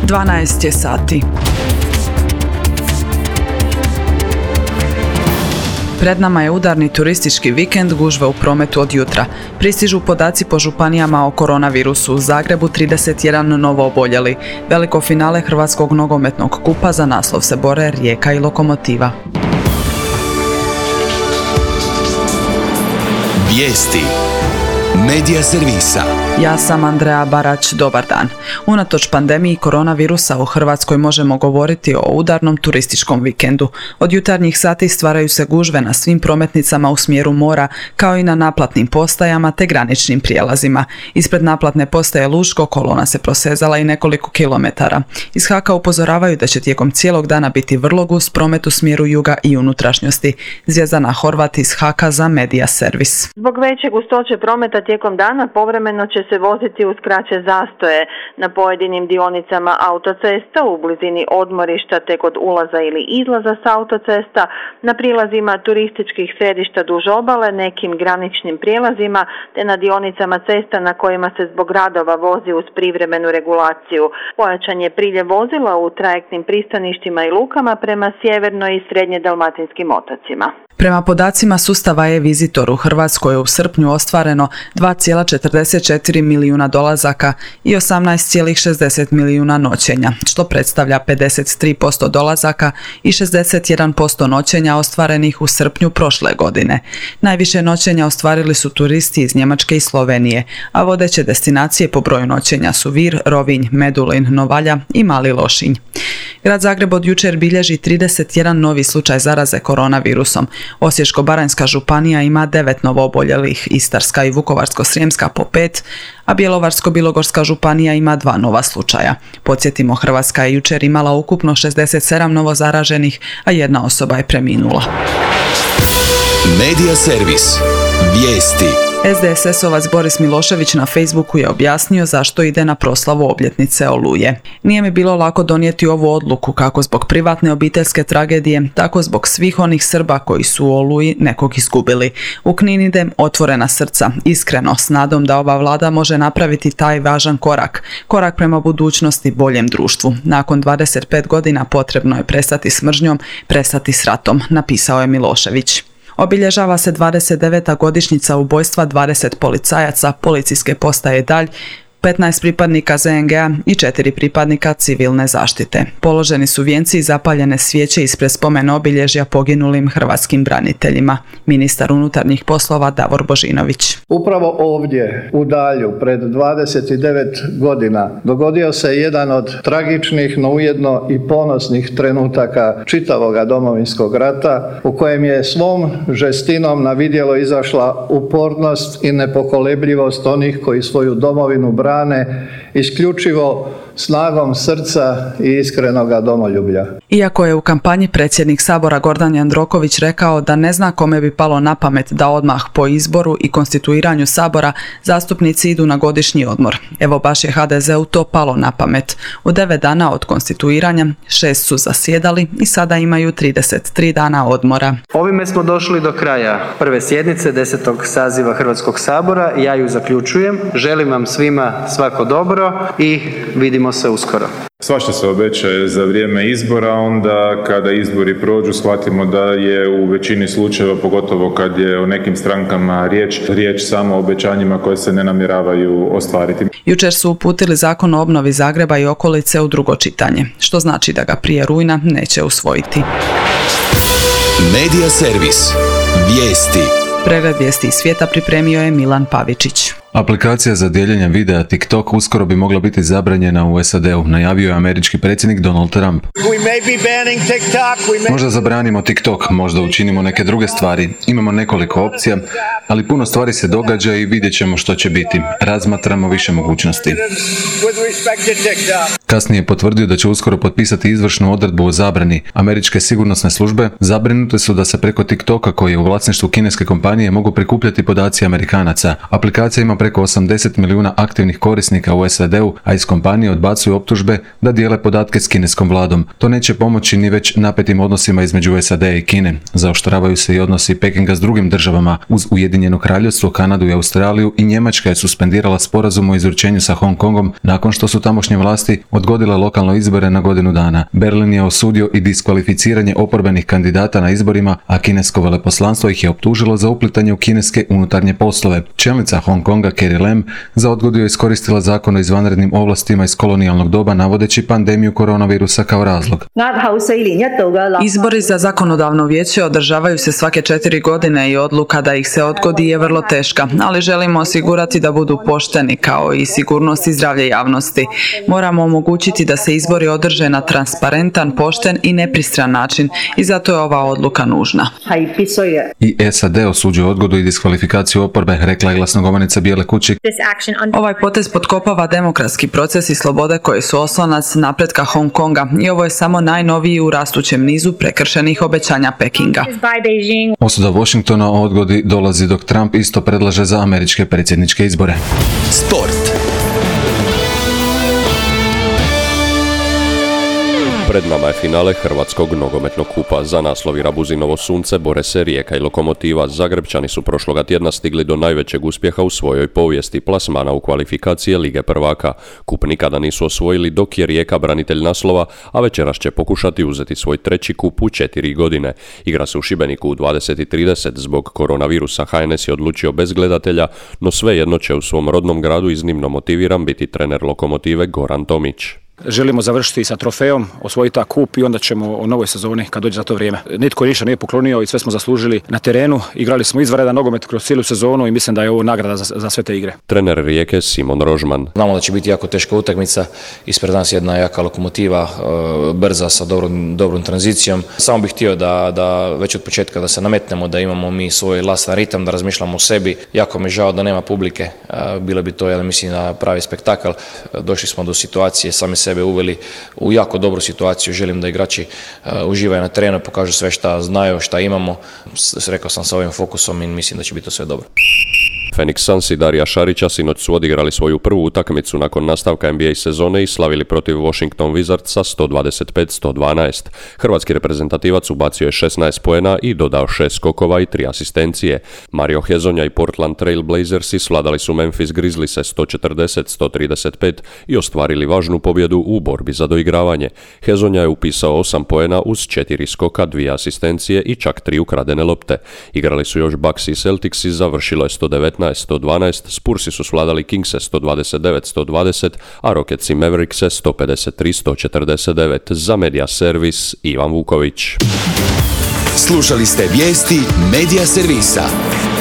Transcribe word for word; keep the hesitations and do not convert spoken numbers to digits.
dvanaest je sati. Pred nama je udarni turistički vikend, gužve u prometu od jutra. Pristižu podaci po županijama o koronavirusu. U Zagrebu trideset jedan novo oboljeli. Veliko finale Hrvatskog nogometnog kupa za naslov se bore Rijeka i Lokomotiva. Vijesti Medija servisa. Ja sam Andreja Barać, dobar dan. Unatoč pandemiji koronavirusa u Hrvatskoj možemo govoriti o udarnom turističkom vikendu. Od jutarnjih sati stvaraju se gužve na svim prometnicama u smjeru mora, kao i na naplatnim postajama te graničnim prijelazima. Ispred naplatne postaje Luško kolona se prosezala i nekoliko kilometara. Iz Haka upozoravaju da će tijekom cijelog dana biti vrlo gust promet u smjeru juga i unutrašnjosti. Zvjezdana Horvat iz Haka za Medija servis. Zbog veće gustoće prometa tijekom dana povremeno će se voziti uz kraće zastoje na pojedinim dionicama autocesta, u blizini odmorišta te kod ulaza ili izlaza s autocesta, na prilazima turističkih središta duž obale, nekim graničnim prijelazima te na dionicama cesta na kojima se zbog radova vozi uz privremenu regulaciju. Pojačan je priljev vozila u trajektnim pristaništima i lukama prema sjeverno i srednje dalmatinskim otocima. Prema podacima sustava e-Visitor u Hrvatskoj je u srpnju ostvareno dva zarez četrdeset četiri milijuna dolazaka i osamnaest zarez šezdeset milijuna noćenja, što predstavlja pedeset tri posto dolazaka i šezdeset jedan posto noćenja ostvarenih u srpnju prošle godine. Najviše noćenja ostvarili su turisti iz Njemačke i Slovenije, a vodeće destinacije po broju noćenja su Vir, Rovinj, Medulin, Novalja i Mali Lošinj. Grad Zagreb od jučer bilježi trideset jedan novi slučaj zaraze koronavirusom. Osječko-baranjska županija ima devet novooboljelih, Istarska i Vukovarsko-srijemska po pet, a Bjelovarsko-bilogorska županija ima dva nova slučaja. Podsjetimo, Hrvatska je jučer imala ukupno šezdeset sedam novo zaraženih, a jedna osoba je preminula. Medija servis. Vijesti. es de es esovac Boris Milošević na Facebooku je objasnio zašto ide na proslavu obljetnice Oluje. Nije mi bilo lako donijeti ovu odluku, kako zbog privatne obiteljske tragedije, tako zbog svih onih Srba koji su u Oluji nekog izgubili. U Knin idem otvorena srca, iskreno, s nadom da ova vlada može napraviti taj važan korak. Korak prema budućnosti, boljem društvu. Nakon dvadeset pet godina potrebno je prestati s mržnjom, prestati s ratom, napisao je Milošević. Obilježava se dvadeset deveta godišnjica ubojstva dvadeset policajaca policijske postaje Dalj, petnaest pripadnika ze en ge a i četiri pripadnika civilne zaštite. Položeni su vijenci i zapaljene svijeće ispred spomen obilježja poginulim hrvatskim braniteljima. Ministar unutarnjih poslova Davor Božinović. Upravo ovdje u Dalju pred dvadeset devet godina dogodio se jedan od tragičnih, no ujedno i ponosnih trenutaka čitavoga Domovinskog rata, u kojem je svom žestinom na vidjelo izašla upornost i nepokolebljivost onih koji svoju domovinu brane isključivo snagom srca i iskrenoga domoljublja. Iako je u kampanji predsjednik Sabora Gordan Jandroković rekao da ne zna kome bi palo na pamet da odmah po izboru i konstituiranju Sabora zastupnici idu na godišnji odmor. Evo baš je ha de zeu to palo na pamet. U devet dana od konstituiranja šest su zasjedali i sada imaju trideset tri dana odmora. Ovime smo došli do kraja prve sjednice desetog saziva Hrvatskog sabora. Ja ju zaključujem. Želim vam svima svako dobro i vidimo se uskoro. Svašta se obećaje za vrijeme izbora, onda kada izbori prođu shvatimo da je u većini slučajeva, pogotovo kad je o nekim strankama riječ, riječ samo o obećanjima koje se ne namjeravaju ostvariti. Jučer su uputili Zakon o obnovi Zagreba i okolice u drugo čitanje, što znači da ga prije rujna neće usvojiti. Medija servis. Vijesti. Pregled vijesti iz svijeta pripremio je Milan Pavičić. Aplikacija za dijeljenje videa TikTok uskoro bi mogla biti zabranjena u es a de u, najavio je američki predsjednik Donald Trump. Možda zabranimo TikTok, možda učinimo neke druge stvari. Imamo nekoliko opcija, ali puno stvari se događa i vidjet ćemo što će biti. Razmatramo više mogućnosti. Kasnije je potvrdio da će uskoro potpisati izvršnu odredbu o zabrani. Američke sigurnosne službe zabrinute su da se preko TikToka, koji je u vlasništvu kineske kompanije, mogu prikupljati podaci Amerikanaca. Aplikacija ima preko osamdeset milijuna aktivnih korisnika u S A D-u, a iz kompanije odbacuju optužbe da dijele podatke s kineskom vladom. To neće pomoći ni već napetim odnosima između S A D-a i Kine. Zaoštravaju se i odnosi Pekinga s drugim državama. Uz Ujedinjeno Kraljevstvo, Kanadu i Australiju i Njemačka je suspendirala sporazum o izručenju sa Hong Kongom nakon što su tamošnje vlasti odgodile lokalne izbore na godinu dana. Berlin je osudio i diskvalificiranje oporbenih kandidata na izborima, a kinesko veleposlanstvo ih je optužilo za uplitanje u kineske unutarnje poslove. Čelnica Hong Konga Carrie Lam za odgodu je iskoristila zakon o izvanrednim ovlastima iz kolonijalnog doba navodeći pandemiju koronavirusa kao razlog. Izbori za zakonodavno vijeće održavaju se svake četiri godine i odluka da ih se odgodi je vrlo teška, ali želimo osigurati da budu pošteni kao i sigurnost i zdravlje javnosti. Moramo omogućiti da se izbori održe na transparentan, pošten i nepristran način i zato je ova odluka nužna. I S A D osuđuje odgodu i diskvalifikaciju oporbe, rekla je glasnogovornica Bijele kuće. Ovaj potez potkopava demokratski proces i slobode koje su oslonac napretka Hong Konga i ovo je samo najnoviji u rastućem nizu prekršenih obećanja Pekinga. Osuda Washingtona o odgodi dolazi dok Trump isto predlaže za američke predsjedničke izbore. Sport. Pred nama je finale Hrvatskog nogometnog kupa. Za naslov i Rabuzinovo sunce bore se Rijeka i Lokomotiva. Zagrebčani su prošloga tjedna stigli do najvećeg uspjeha u svojoj povijesti, plasmana u kvalifikacije Lige prvaka. Kup nikada nisu osvojili dok je Rijeka branitelj naslova, a večeras će pokušati uzeti svoj treći kup u četiri godine. Igra se u Šibeniku u dvadeset i trideset. Zbog koronavirusa H N S je odlučio bez gledatelja, no svejedno će u svom rodnom gradu iznimno motiviran biti trener Lokomotive Goran Tomić. Želimo završiti sa trofejom, osvojiti ta kup i onda ćemo u novoj sezoni kad dođe za to vrijeme. Nitko ništa nije poklonio i sve smo zaslužili na terenu. Igrali smo izvanredan nogomet kroz cijelu sezonu i mislim da je ovo nagrada za, za sve te igre. Trener Rijeke Simon Rožman. Znamo da će biti jako teška utakmica. Ispred nas jedna jaka Lokomotiva, brza sa dobrom, dobrom tranzicijom. Samo bih htio da, da već od početka da se nametnemo, da imamo mi svoj vlastan ritam, da razmišljamo o sebi. Jako mi je žao da nema publike. Bilo bi to, ja mislim, pravi spektakl. Došli smo do situacije, sami sebe uveli u jako dobru situaciju. Želim da igrači uh, uživaju na terenu, pokažu sve šta znaju, šta imamo. S- rekao sam sa ovim fokusom i mislim da će biti to sve dobro. Phoenix Suns i Darija Šarića sinoć su odigrali svoju prvu utakmicu nakon nastavka N B A sezone i slavili protiv Washington Wizardsa sto dvadeset pet sto dvanaest. Hrvatski reprezentativac ubacio je šesnaest poena i dodao šest skokova i tri asistencije. Mario Hezonja i Portland Trail Blazersi svladali su Memphis Grizzliese sto četrdeset sto trideset pet i ostvarili važnu pobjedu u borbi za doigravanje. Hezonja je upisao osam poena uz četiri skoka, dvije asistencije i čak tri ukradene lopte. Igrali su još Bucks i Celtics i završilo je sto devetnaest sto dvanaest, Spursi su svladali Kingse sto dvadeset devet sto dvadeset, a Rockets i Maverickse sto pedeset tri sto četrdeset devet. Za Media Servis Ivan Vuković. Slušali ste vijesti Media Servisa.